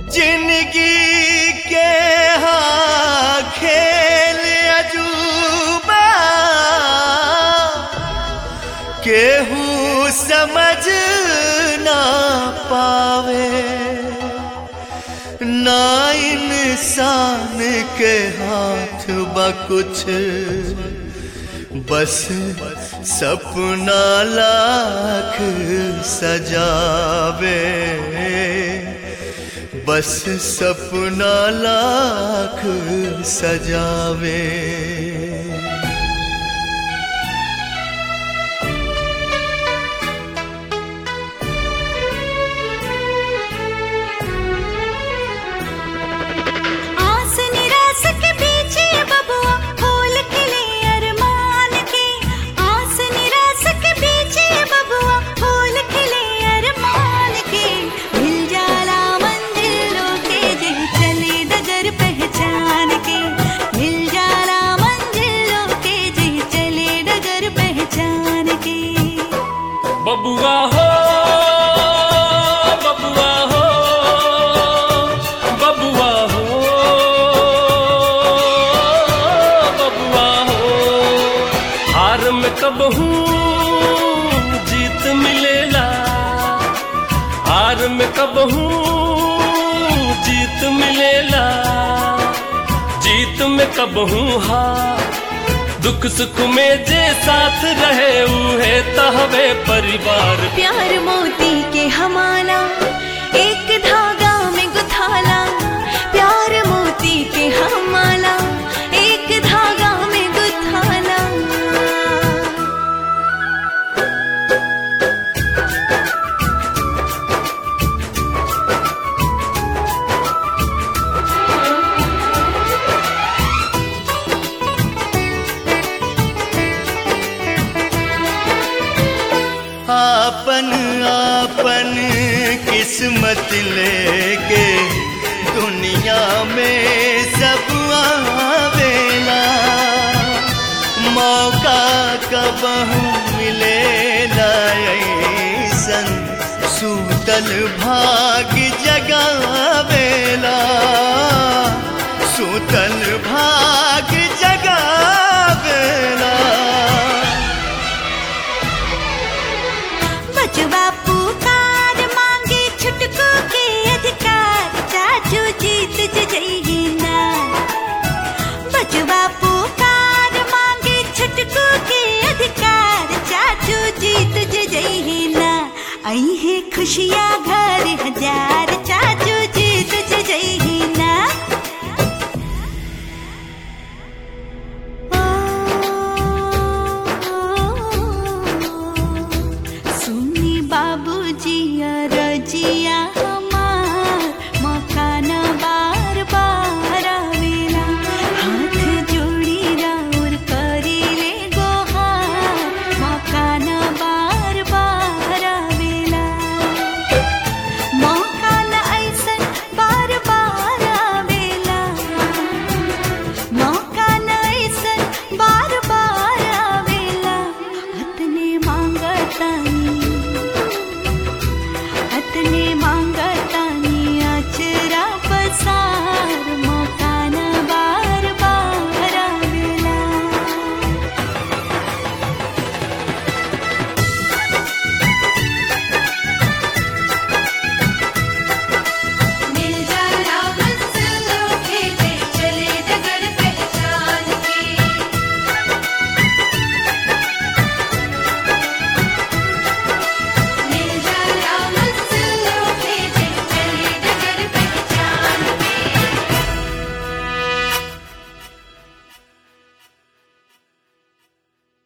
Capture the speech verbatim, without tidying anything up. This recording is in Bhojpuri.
जिंदगी के हाँ खेल अजूबा केहू समझ ना पावे, ना इंसान के हाथ बा कुछ, बस सपना लाख सजावे, बस सपना लाख सजावे। बबुआ हो बबुआ हो बबुआ हो बबुआ हो, हार में कब हूँ जीत मिलेला, हार में कब हूँ जीत मिलेला, जीत में कब हूँ हार, दुख सुख में जे साथ रहे उहे तहवे परिवार। प्यार मोती के हमारा एक धागा में गुथाला, प्यार मोती के हमारा एक धागा में गुथाला। आपन आपन किस्मत लेके दुनिया में सब आवेला, मौका कबहू मिलेला ऐसन, सूतल भाग जगावेला, सूतल भाग जगावेला। बचवा पुकार मांगे छुटकू के अधिकार, चाचू जीत जइही ना। बचवा पुकार मांगे छुटकू के अधिकार, चाचू जीत जइही ना। आई है खुशियाँ घर हजार।